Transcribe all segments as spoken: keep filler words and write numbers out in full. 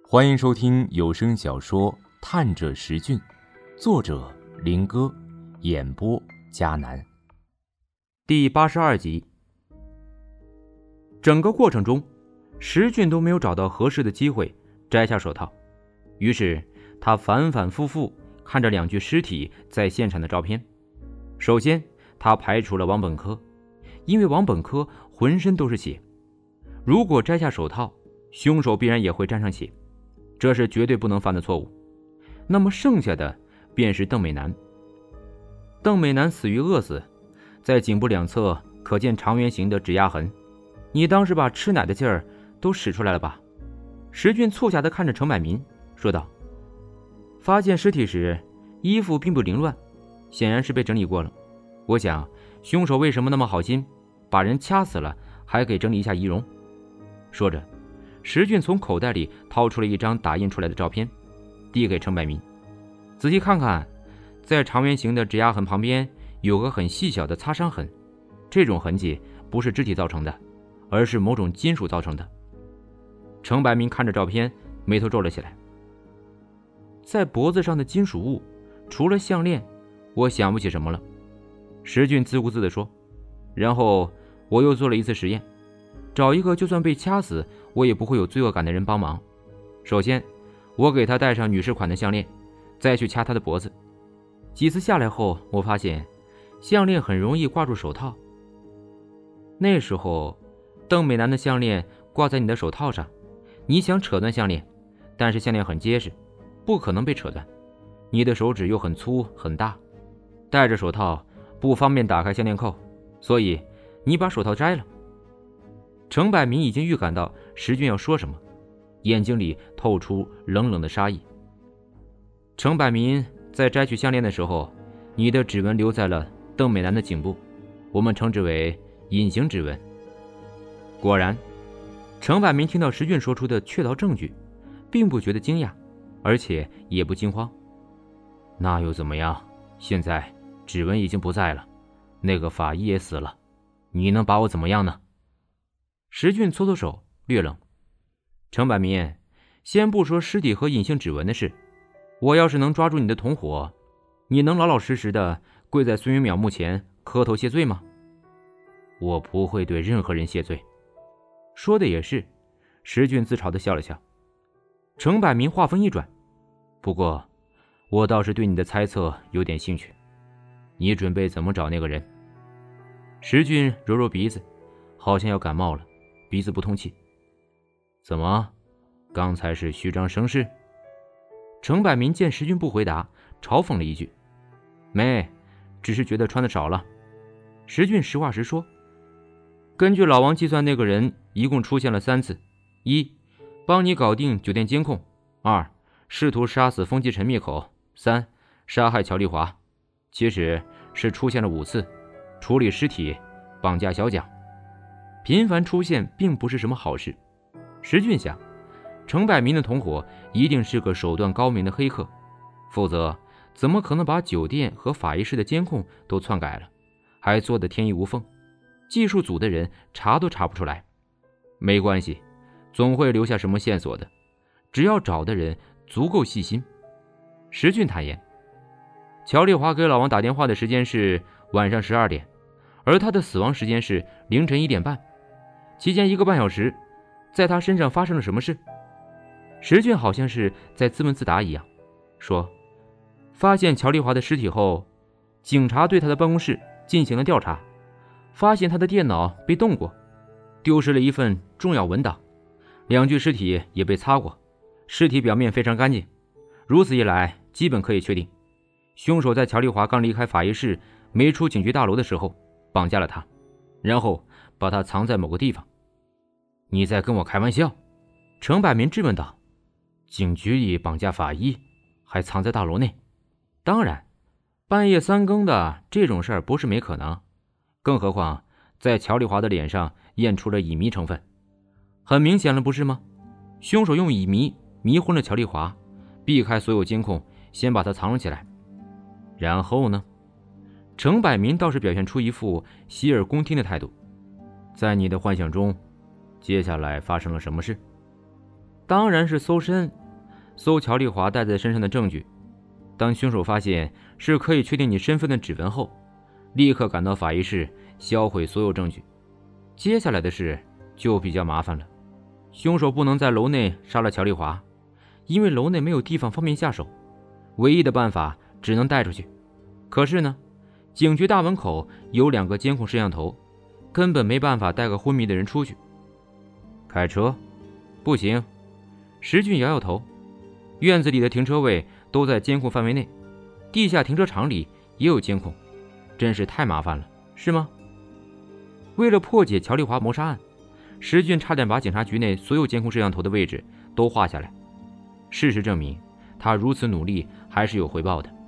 欢迎收听有声小说《探者石俊》，作者林哥，演播迦南。 第八十二集。整个过程中，石俊都没有找到合适的机会摘下手套，于是他反反复复看着两具尸体在现场的照片。首先，他排除了王本科，因为王本科浑身都是血，如果摘下手套，凶手必然也会沾上血，这是绝对不能犯的错误。那么剩下的便是邓美男。邓美男死于饿死，在颈部两侧可见长圆形的指压痕，你当时把吃奶的劲儿都使出来了吧？石俊促狭地看着程百民说道。发现尸体时衣服并不凌乱，显然是被整理过了。我想凶手为什么那么好心，把人掐死了还给整理一下仪容？说着，石俊从口袋里掏出了一张打印出来的照片，递给程百民。仔细看看，在长圆形的指压痕旁边有个很细小的擦伤痕，这种痕迹不是肢体造成的，而是某种金属造成的。程百民看着照片，眉头皱了起来。在脖子上的金属物，除了项链，我想不起什么了。石俊自顾自地说。然后我又做了一次实验，找一个就算被掐死我也不会有罪恶感的人帮忙。首先，我给他戴上女士款的项链，再去掐他的脖子。几次下来后，我发现项链很容易挂住手套。那时候，邓美男的项链挂在你的手套上，你想扯断项链，但是项链很结实，不可能被扯断。你的手指又很粗很大，戴着手套不方便打开项链扣，所以你把手套摘了。程百民已经预感到石俊要说什么，眼睛里透出冷冷的杀意。程百民，在摘取项链的时候，你的指纹留在了邓美男的颈部，我们称之为隐形指纹。果然，程百民听到石俊说出的确凿证据，并不觉得惊讶，而且也不惊慌。那又怎么样？现在指纹已经不在了，那个法医也死了，你能把我怎么样呢？石俊搓搓手，略冷。程百民，先不说尸体和隐形指纹的事，我要是能抓住你的同伙，你能老老实实的跪在孙云淼墓前磕头谢罪吗？我不会对任何人谢罪。说的也是，石俊自嘲地笑了笑。程百民话锋一转，不过我倒是对你的猜测有点兴趣，你准备怎么找那个人？石俊揉揉鼻子，好像要感冒了，鼻子不通气。怎么，刚才是虚张声势？程百民见石俊不回答，嘲讽了一句。没，只是觉得穿的少了。石俊实话实说。根据老王计算，那个人一共出现了三次：一，帮你搞定酒店监控；二，试图杀死风纪陈灭口；三，杀害乔丽华。其实是出现了五次，处理尸体，绑架小蒋。频繁出现并不是什么好事。石俊想，程百民的同伙一定是个手段高明的黑客，否则怎么可能把酒店和法医室的监控都篡改了，还做得天衣无缝，技术组的人查都查不出来。没关系，总会留下什么线索的，只要找的人足够细心。石俊坦言，乔丽华给老王打电话的时间是晚上十二点，而他的死亡时间是凌晨一点半，期间一个半小时，在他身上发生了什么事？石俊好像是在自问自答一样，说，发现乔丽华的尸体后，警察对他的办公室进行了调查，发现他的电脑被动过，丢失了一份重要文档，两具尸体也被擦过，尸体表面非常干净。如此一来，基本可以确定，凶手在乔丽华刚离开法医室没出警局大楼的时候绑架了他，然后把他藏在某个地方。你在跟我开玩笑？程百民质问道。警局里绑架法医，还藏在大楼内？当然，半夜三更的这种事儿不是没可能，更何况在乔丽华的脸上验出了乙醚成分，很明显了不是吗？凶手用乙醚迷昏了乔丽华，避开所有监控，先把他藏了起来。然后呢？程百民倒是表现出一副洗耳恭听的态度。在你的幻想中，接下来发生了什么事？当然是搜身， 搜乔丽华带在身上的证据。当凶手发现是可以确定你身份的指纹后，立刻赶到法医室销毁所有证据。接下来的事就比较麻烦了。凶手不能在楼内杀了乔丽华，因为楼内没有地方方便下手，唯一的办法只能带出去。可是呢，警局大门口有两个监控摄像头，根本没办法带个昏迷的人出去。开车？不行。石俊摇摇头。院子里的停车位都在监控范围内，地下停车场里也有监控，真是太麻烦了，是吗？为了破解乔丽华谋杀案，石俊差点把警察局内所有监控摄像头的位置都画下来。事实证明，他如此努力还是有回报的。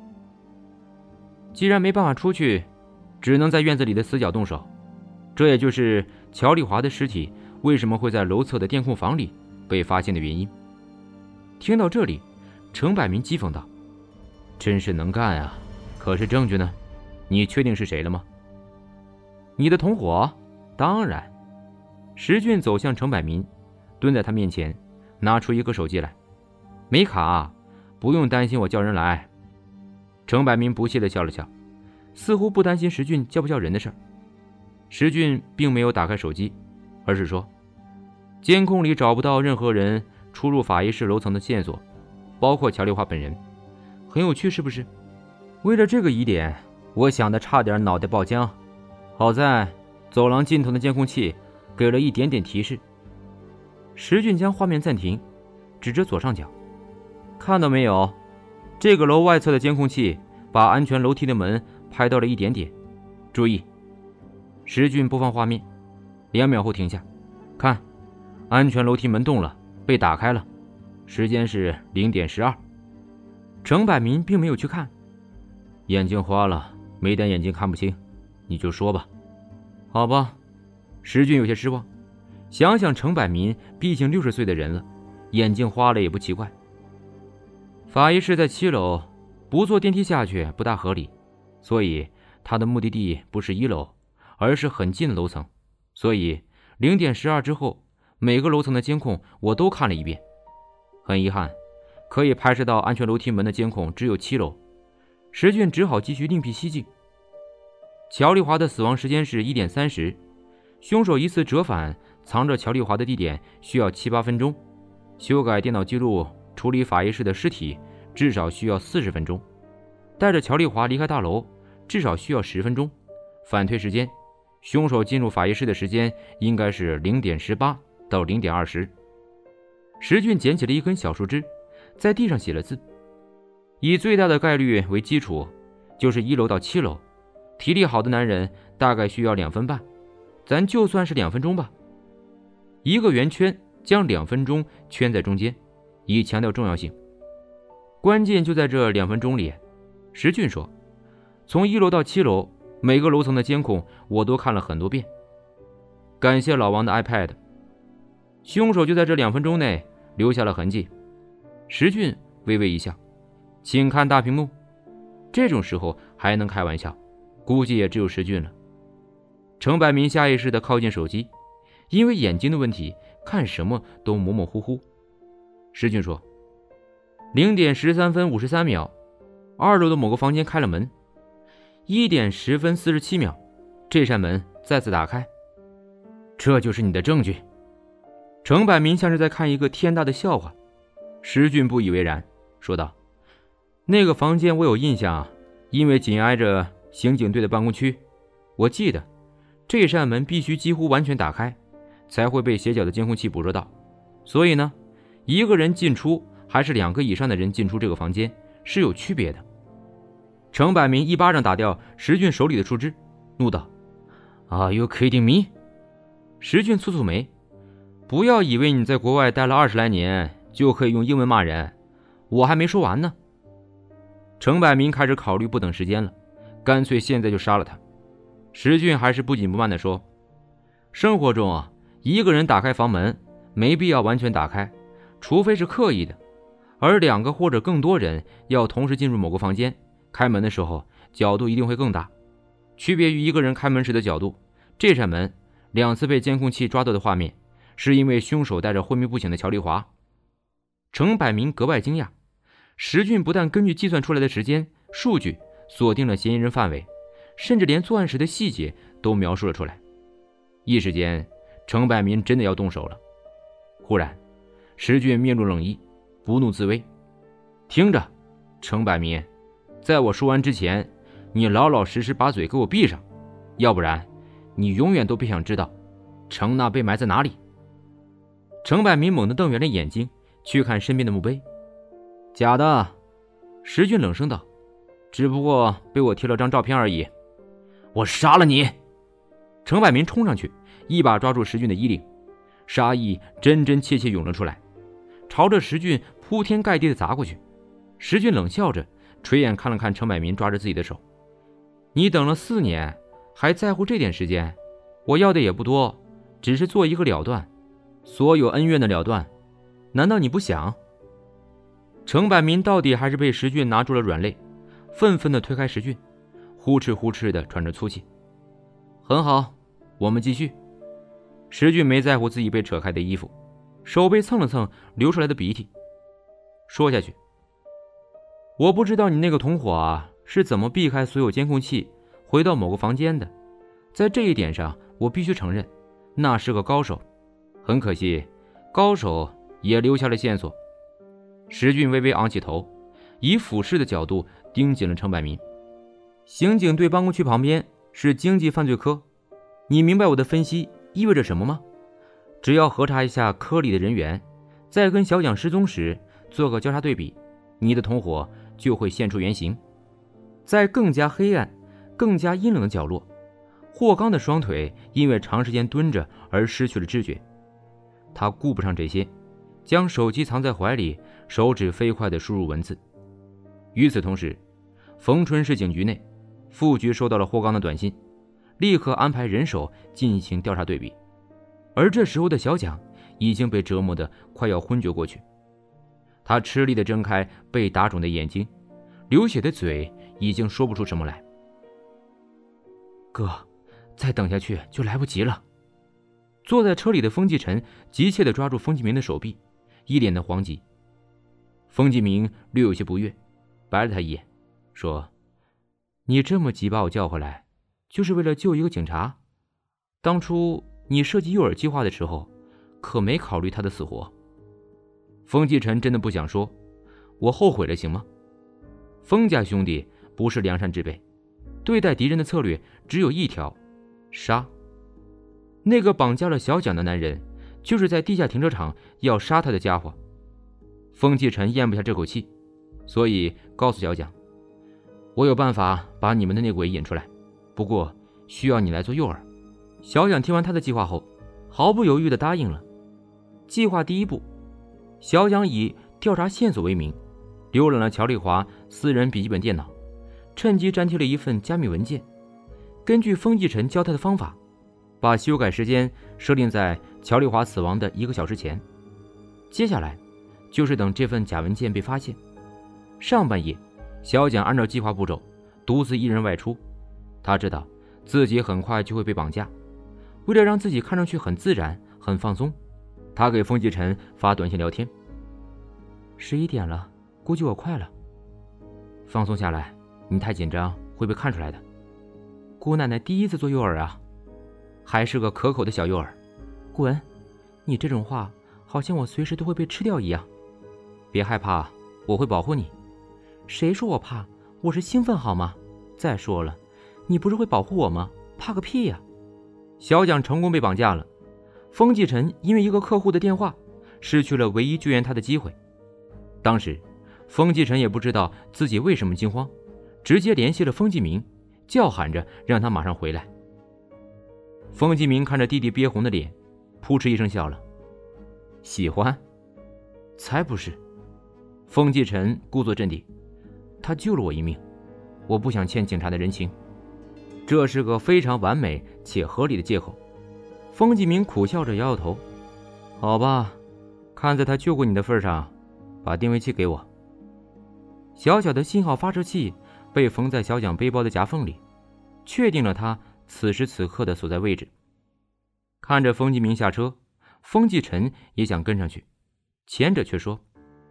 既然没办法出去，只能在院子里的死角动手，这也就是乔丽华的尸体为什么会在楼侧的电控房里被发现的原因。听到这里，程百民讥讽道：“真是能干啊！可是证据呢？你确定是谁了吗？”“你的同伙？当然。”石俊走向程百民，蹲在他面前，拿出一个手机来。“没卡，不用担心我叫人来。”程百民不屑地笑了笑，似乎不担心石俊叫不叫人的事儿。石俊并没有打开手机，而是说：“监控里找不到任何人出入法医室楼层的线索，包括乔丽华本人。很有趣是不是？为了这个疑点，我想的差点脑袋爆浆。好在走廊尽头的监控器给了一点点提示。”石俊将画面暂停，指着左上角：“看到没有？这个楼外侧的监控器把安全楼梯的门拍到了一点点。注意。”石俊播放画面，两秒后停下，看，安全楼梯门动了，被打开了，时间是零点十二。程百民并没有去看。眼睛花了，没戴眼镜看不清，你就说吧。好吧。石俊有些失望，想想程百民毕竟六十岁的人了，眼睛花了也不奇怪。法医室在七楼，不坐电梯下去不大合理，所以他的目的地不是一楼，而是很近的楼层。所以零点十二之后，每个楼层的监控我都看了一遍。很遗憾，可以拍摄到安全楼梯门的监控只有七楼。石俊只好继续另辟蹊径。乔丽华的死亡时间是一点三十，凶手一次折返藏着乔丽华的地点需要七八分钟，修改电脑记录处理法医室的尸体至少需要四十分钟，带着乔丽华离开大楼至少需要十分钟。反推时间，凶手进入法医室的时间应该是零点十八到零点二十。石俊捡起了一根小树枝，在地上写了字。以最大的概率为基础，就是一楼到七楼，体力好的男人大概需要两分半，咱就算是两分钟吧。一个圆圈将两分钟圈在中间，以强调重要性。关键就在这两分钟里。石俊说，从一楼到七楼，每个楼层的监控我都看了很多遍。感谢老王的 iPad。 凶手就在这两分钟内留下了痕迹。石俊微微一笑，请看大屏幕。这种时候还能开玩笑，估计也只有石俊了。程百民下意识地靠近手机，因为眼睛的问题，看什么都模模糊糊。石俊说，零点十三分五十三秒，二楼的某个房间开了门。一点十分四十七秒，这扇门再次打开。这就是你的证据。程百民像是在看一个天大的笑话。石俊不以为然，说道，那个房间我有印象，因为紧挨着刑警队的办公区，我记得这扇门必须几乎完全打开，才会被斜角的监控器捕捉到。所以呢，一个人进出还是两个以上的人进出这个房间是有区别的。程百民一巴掌打掉石俊手里的树枝，怒道， Are you kidding me？ 石俊蹙蹙眉，不要以为你在国外待了二十来年就可以用英文骂人，我还没说完呢。程百民开始考虑不等时间了，干脆现在就杀了他。石俊还是不紧不慢地说，生活中啊，一个人打开房门没必要完全打开，除非是刻意的，而两个或者更多人要同时进入某个房间，开门的时候角度一定会更大。区别于一个人开门时的角度，这扇门两次被监控器抓到的画面，是因为凶手带着昏迷不醒的乔丽华。 程百民格外惊讶，石俊不但根据计算出来的时间数据锁定了嫌疑人范围，甚至连作案时的细节都描述了出来。一时间，程百民真的要动手了。忽然，石俊面露冷意，不怒自威：“听着，程百民，在我说完之前，你老老实实把嘴给我闭上，要不然你永远都别想知道程娜被埋在哪里。”程百民猛地瞪圆了眼睛，去看身边的墓碑。“假的。”石俊冷声道，“只不过被我贴了张照片而已。”“我杀了你！”程百民冲上去，一把抓住石俊的衣领，杀意真真切切涌了出来，朝着石俊铺天盖地的砸过去。石俊冷笑着，垂眼看了看程百民抓着自己的手：“你等了四年，还在乎这点时间？我要的也不多，只是做一个了断，所有恩怨的了断，难道你不想？”程百民到底还是被石俊拿住了软肋，愤愤地推开石俊，呼哧呼哧地喘着粗气。“很好，我们继续。”石俊没在乎自己被扯开的衣服，手背蹭了蹭流出来的鼻涕，说下去：“我不知道你那个同伙啊是怎么避开所有监控器回到某个房间的，在这一点上我必须承认，那是个高手。很可惜，高手也留下了线索。”石俊微微昂起头，以俯视的角度盯紧了程百民。“刑警队办公区旁边是经济犯罪科，你明白我的分析意味着什么吗？只要核查一下科里的人员，再跟小蒋失踪时做个交叉对比，你的同伙就会现出原形。在更加黑暗、更加阴冷的角落，霍刚的双腿因为长时间蹲着而失去了知觉。他顾不上这些，将手机藏在怀里，手指飞快地输入文字。与此同时，冯春市警局内，副局收到了霍刚的短信，立刻安排人手进行调查对比。而这时候的小蒋已经被折磨得快要昏厥过去，他吃力地睁开被打肿的眼睛，流血的嘴已经说不出什么来。“哥，再等下去就来不及了。”坐在车里的风继晨急切地抓住风继明的手臂，一脸的惶急。风继明略有些不悦，白了他一眼，说：“你这么急把我叫回来，就是为了救一个警察？当初你设计诱饵计划的时候，可没考虑他的死活。”风继晨真的不想说，我后悔了，行吗？风家兄弟不是良善之辈，对待敌人的策略只有一条：杀。那个绑架了小蒋的男人，就是在地下停车场要杀他的家伙。风继晨咽不下这口气，所以告诉小蒋：“我有办法把你们的内鬼引出来，不过需要你来做诱饵。”小蒋听完他的计划后，毫不犹豫地答应了。计划第一步，小蒋以调查线索为名，浏览了乔丽华私人笔记本电脑，趁机粘贴了一份加密文件，根据风继晨教他的方法，把修改时间设定在乔丽华死亡的一个小时前。接下来就是等这份假文件被发现。上半夜，小蒋按照计划步骤，独自一人外出。他知道自己很快就会被绑架，为了让自己看上去很自然、很放松，他给风继晨发短信聊天：“十一点了，估计我快了。放松下来，你太紧张会被看出来的。姑奶奶第一次做诱饵啊，还是个可口的小诱饵。滚！你这种话好像我随时都会被吃掉一样。别害怕，我会保护你。谁说我怕？我是兴奋好吗？再说了，你不是会保护我吗？怕个屁呀！”小蒋成功被绑架了。风继晨因为一个客户的电话，失去了唯一救援他的机会。当时风继晨也不知道自己为什么惊慌，直接联系了风继明，叫喊着让他马上回来。风继明看着弟弟憋红的脸，扑哧一声笑了：“喜欢？才不是。”风继晨故作镇定：“他救了我一命，我不想欠警察的人情。”这是个非常完美且合理的借口。风继明苦笑着摇摇头：“好吧，看在他救过你的份上，把定位器给我。”小小的信号发射器被缝在小蒋背包的夹缝里，确定了他此时此刻的所在位置。看着风继明下车，风继晨也想跟上去，前者却说：“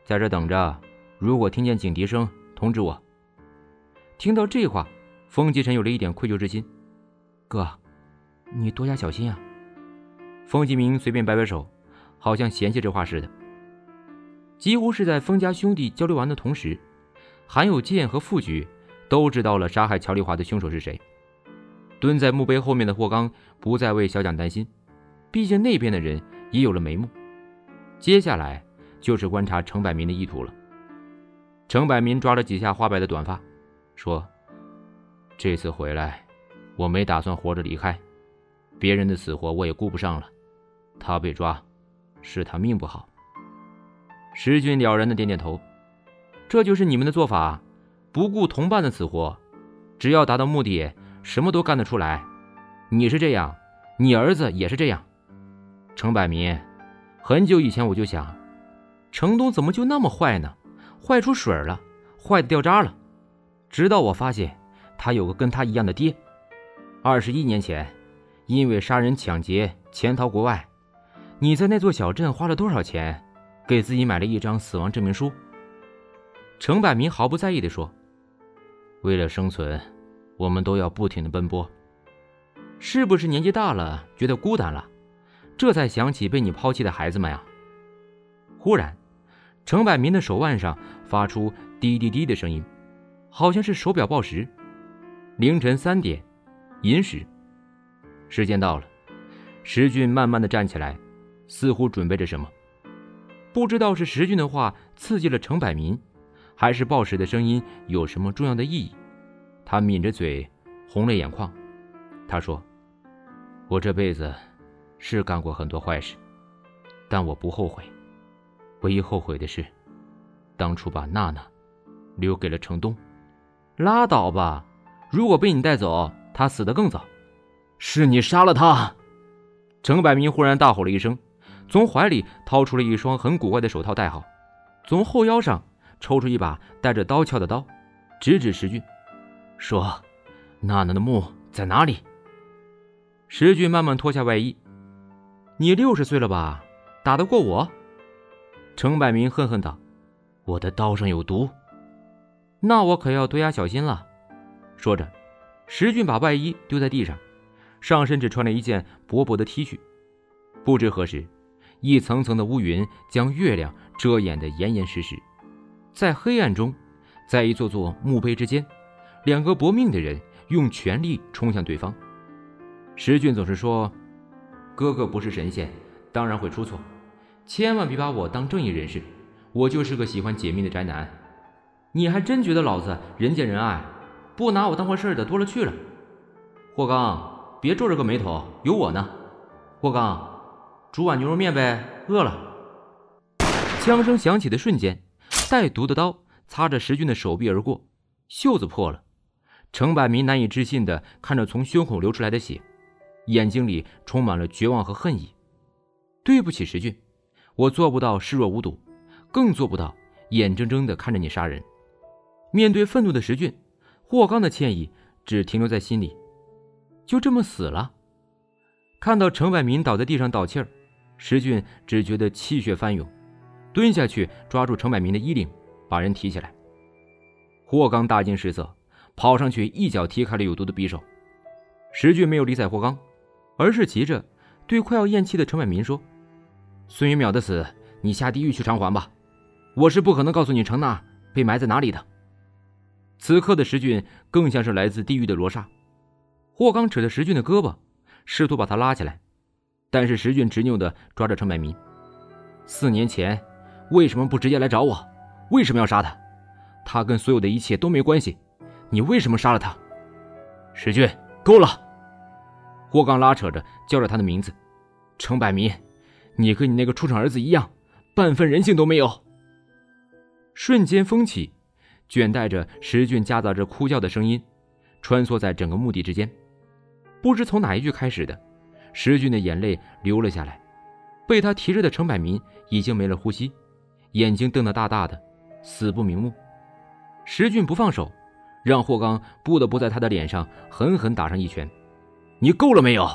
在这等着，如果听见警笛声，通知我。听到这话，风继晨有了一点愧疚之心。哥，你多加小心啊。风继明随便摆摆手，好像嫌弃这话似的。几乎是在风家兄弟交流完的同时，韩有健和副局都知道了杀害乔丽华的凶手是谁。蹲在墓碑后面的霍刚不再为小蒋担心，毕竟那边的人也有了眉目。接下来就是观察程百民的意图了。程百民抓了几下花白的短发，说：这次回来我没打算活着离开，别人的死活我也顾不上了，他被抓是他命不好。石俊了然的点点头，这就是你们的做法，不顾同伴的死活，只要达到目的什么都干得出来。你是这样，你儿子也是这样。程百民，很久以前我就想，程东怎么就那么坏呢？坏出水了，坏得掉渣了。直到我发现他有个跟他一样的爹。二十一年前，因为杀人抢劫潜逃国外，你在那座小镇花了多少钱，给自己买了一张死亡证明书？程百民毫不在意地说：为了生存，我们都要不停地奔波。是不是年纪大了，觉得孤单了，这才想起被你抛弃的孩子们呀？忽然，程百民的手腕上发出滴滴滴的声音，好像是手表报时。凌晨三点，寅时。时间到了，石俊慢慢地站起来，似乎准备着什么。不知道是石俊的话刺激了程百民，还是报时的声音有什么重要的意义。他抿着嘴，红了眼眶。他说：我这辈子是干过很多坏事，但我不后悔。唯一后悔的是当初把娜娜留给了程东。拉倒吧，如果被你带走，他死得更早。是你杀了他！程百民忽然大吼了一声，从怀里掏出了一双很古怪的手套戴好，从后腰上抽出一把带着刀鞘的刀，直指石俊，说：娜娜的墓在哪里？石俊慢慢脱下外衣。你六十岁了吧，打得过我？程百民恨恨道：我的刀上有毒。那我可要多加小心了。说着，石俊把外衣丢在地上，上身只穿了一件薄薄的 T 恤。不知何时，一层层的乌云将月亮遮掩得严严实实。在黑暗中，在一座座墓碑之间，两个搏命的人用全力冲向对方。石俊总是说：哥哥不是神仙，当然会出错，千万别把我当正义人士，我就是个喜欢解密的宅男。你还真觉得老子人见人爱，不拿我当回事的多了去了。霍刚，别皱着个眉头，有我呢。霍刚，煮碗牛肉面呗，饿了。枪声响起的瞬间，带毒的刀擦着石俊的手臂而过，袖子破了。程百民难以置信地看着从胸口流出来的血，眼睛里充满了绝望和恨意。对不起石俊，我做不到视若无睹，更做不到眼睁睁地看着你杀人。面对愤怒的石俊，霍刚的歉意只停留在心里。就这么死了？看到程百民倒在地上倒气儿，石俊只觉得气血翻涌，蹲下去抓住程百民的衣领，把人提起来。霍刚大惊失色，跑上去一脚踢开了有毒的匕首。石俊没有理睬霍刚，而是急着对快要咽气的程百民说：孙云淼的死，你下地狱去偿还吧，我是不可能告诉你程娜被埋在哪里的。此刻的石俊更像是来自地狱的罗刹。霍刚扯着石俊的胳膊，试图把他拉起来，但是石俊执拗地抓着程百民。四年前为什么不直接来找我？为什么要杀他？他跟所有的一切都没关系，你为什么杀了他？石俊，够了！霍刚拉扯着叫着他的名字。程百民，你跟你那个畜生儿子一样，半分人性都没有。瞬间风起，卷带着石俊夹杂着哭叫的声音，穿梭在整个墓地之间。不知从哪一句开始的，石俊的眼泪流了下来。被他提着的程百民已经没了呼吸，眼睛瞪得大大的，死不瞑目。石俊不放手，让霍刚不得不在他的脸上狠狠打上一拳。你够了没有？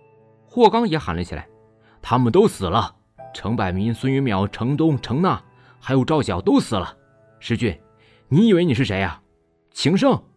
霍刚也喊了起来。他们都死了，程百民、孙云淼、程东、程娜， 还有赵晓都死了。石俊，你以为你是谁呀？秦胜。